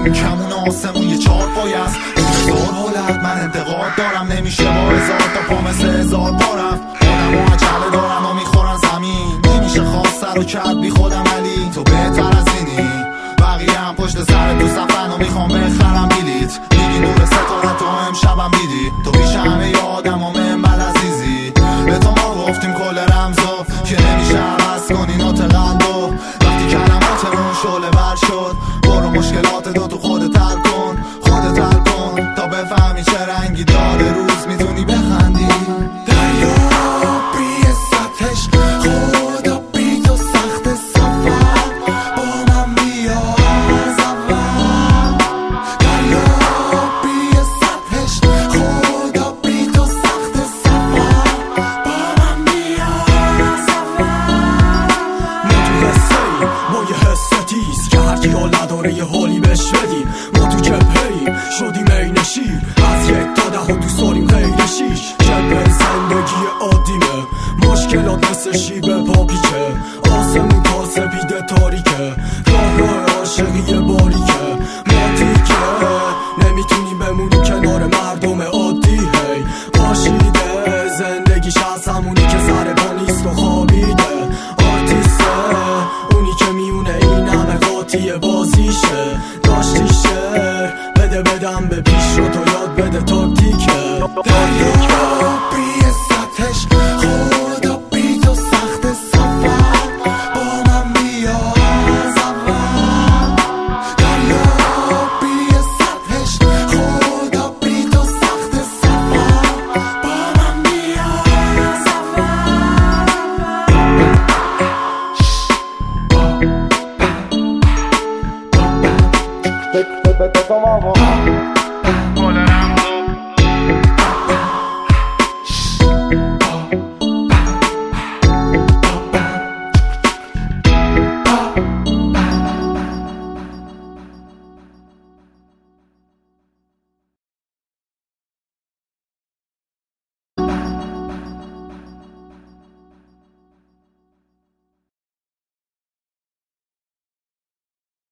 کمون آسمون یه چهار پای است. هزار حالت من انتقاد دارم، نمیشه با هزار تا پا مثل هزار پا رفت. آدم و عجله دارن و میخورن زمین، نمیشه خواست سر و کرد بی خودم، علی تو بهتر از اینی. بقیه هم پشت سر تو صفن و میخوام بخرم بلیت. میگی نور ستاره تو امشبم دیدی، تو بیش همه ی آدم و منبل عزیزی. به تو ما گفتیم کل رمزو که نمیشه عوض کنی نوت قلبو. وقتی کلماتمون شعله ور شد، برو مشکلات تو خودت حل کن، خودت حل کن تا بفهمی چه رنگی داره روز، میتونی بخندی. دریا بی سطحش خدا بی تو سخت سفر، با من بیا از اول. دریا بی سطحش خدا بی تو سخت سفر، با من بیا از اول. ما تو قصه ایم، ما یه حس تیز که هرکی حال نداره یه حالی بهش بدیم. ما تو جبهه ایم، شدیم عین شیر، از یک تا ده و دوست داریم غیر شیش. جبهه زندگی عادیمه، مشکلات مثل شیب پاپیکه. آسمون تا سپیده تاریکه، راه عاشقی باریکه. ما دیگه نمیتونیم بمونیم کنار مردم عادی. هی پاشیده زندگیش از همونی که سر پا نیست و خوابیده. آرتیسته اونی که میونه این همه قاطی بازیشه. داشتی شعر بده بدم به پیش رو، تو یاد بده تاکتیکه. دریا بی سطحش خدا بی تو سخت سفر، با من بیا از اول. دریا بی سطحش خدا بی تو سخت سفر، با من بیا از اول.